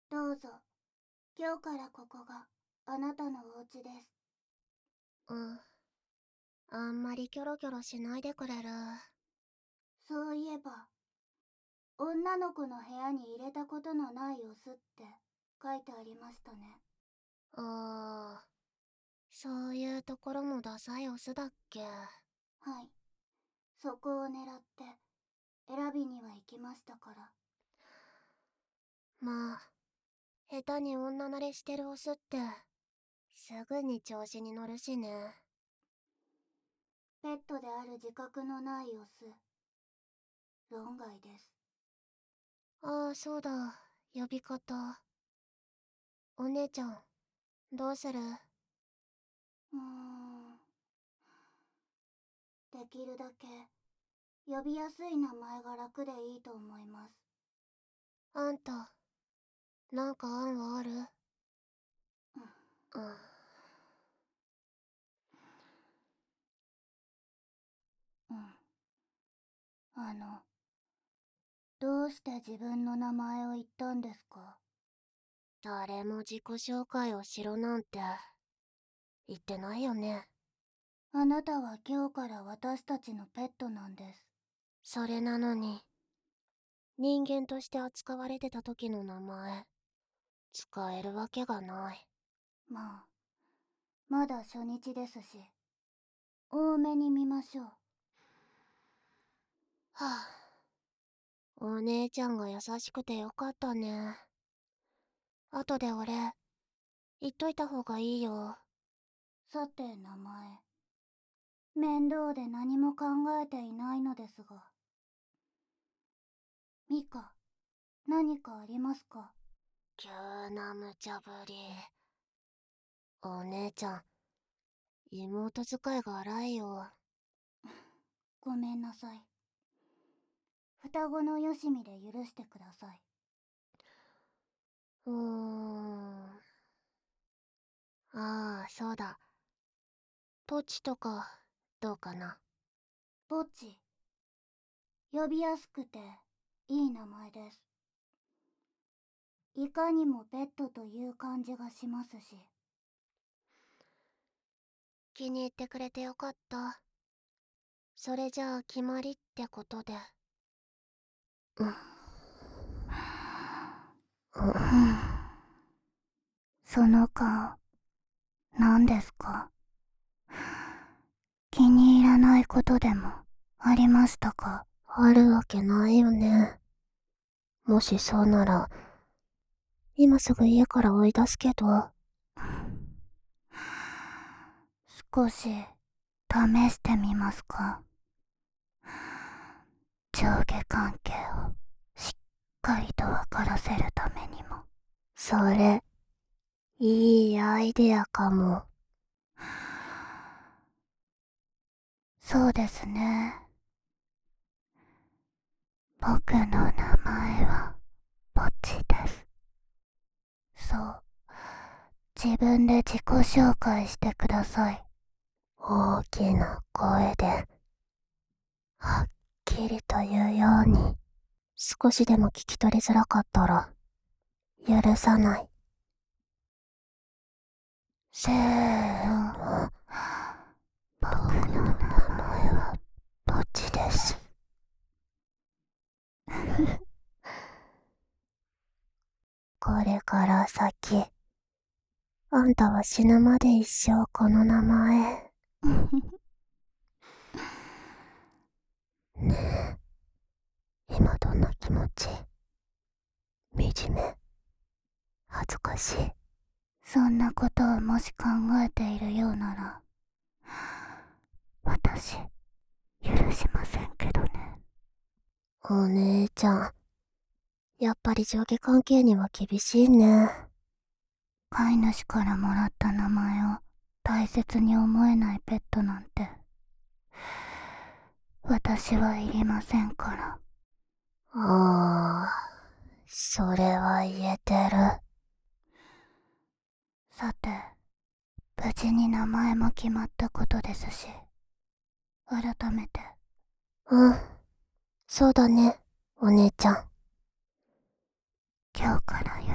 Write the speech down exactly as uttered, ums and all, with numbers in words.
どうぞ。今日からここがあなたのお家です。 うん。あんまりキョロキョロしないでくれる？ そういえば、女の子の部屋に入れたことのないオスって書いてありましたね。 ああ、そういうところもダサいオスだっけ？ はい。そこを狙って選びには行きましたから。 まあ、下手に女慣れしてるオスって、すぐに調子に乗るしね。 ペットである自覚のないオス、論外です。 ああ、そうだ。呼び方。お姉ちゃん、どうする？ うーん。できるだけ呼びやすい名前が楽でいいと思います。 あんた、なんか案はある？うん。 うん。あの、どうして自分の名前を言ったんですか？ 誰も自己紹介をしろなんて、言ってないよね。 あなたは今日から私たちのペットなんです。 それなのに、人間として扱われてた時の名前、使えるわけがない。 まあ、まだ初日ですし、多めに見ましょう。 はあ、お姉ちゃんが優しくてよかったね。後で俺、言っといた方がいいよ。 さて、名前。面倒で何も考えていないのですが。ミカ、何かありますか？ 急な無茶ぶり。お姉ちゃん、妹使いが荒いよ。 ごめんなさい。双子のよしみで許してください。 うーん。ああ、そうだ。ポチとか、どうかな。 ポチ。呼びやすくていい名前です。いかにもペットという感じがしますし。 気に入ってくれてよかった。それじゃあ決まりってことで。うん。うん。 その顔、何ですか？気に入らないことでもありましたか？ あるわけないよね。もしそうなら、今すぐ家から追い出すけど。 少し試してみますか？上下関係をしっかりと分からせるためにも。 それ、いいアイデアかも。 そうですね。僕の名前はポチです。そう、自分で自己紹介してください。 大きな声で、はっきりと言うように。少しでも聞き取りづらかったら、許さない。 せーの。僕僕の名の名前前ははポチです。これから先、あんたは死ぬまで一生この名前。ねえ、今どんな気持ち？惨め？恥ずかしい？ そんなことをもし考えているようなら、私、許しませんけどね。 お姉ちゃん、やっぱり上下関係には厳しいね。 飼い主からもらった名前を大切に思えないペットなんて、私はいりませんから。 ああ、それは言えてる。 さて、無事に名前も決まったことですし、改めて。 うん、そうだね、お姉ちゃん。 今日から